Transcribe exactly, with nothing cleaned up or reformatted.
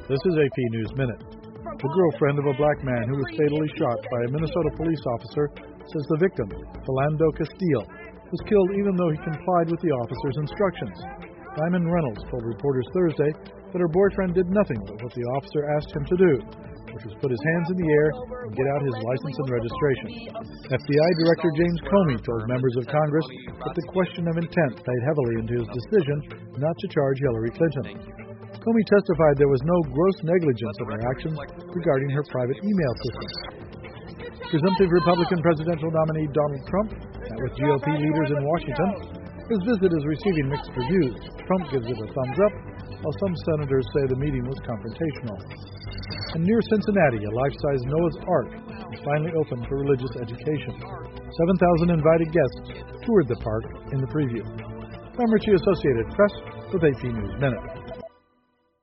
This is A P News Minute. The girlfriend of a black man who was fatally shot by a Minnesota police officer says the victim, Philando Castile, was killed even though he complied with the officer's instructions. Diamond Reynolds told reporters Thursday that her boyfriend did nothing but what the officer asked him to do, which was put his hands in the air and get out his license and registration. F B I Director James Comey told members of Congress that the question of intent played heavily into his decision not to charge Hillary Clinton. Comey testified there was no gross negligence in her actions regarding her private email system. Presumptive Republican presidential nominee Donald Trump met with G O P leaders in Washington. His visit is receiving mixed reviews. Trump gives it a thumbs up, while some senators say the meeting was confrontational. And near Cincinnati, a life-size Noah's Ark is finally open for religious education. seven thousand invited guests toured the park in the preview. I'm Richie, Associated Press, with A P News Minute.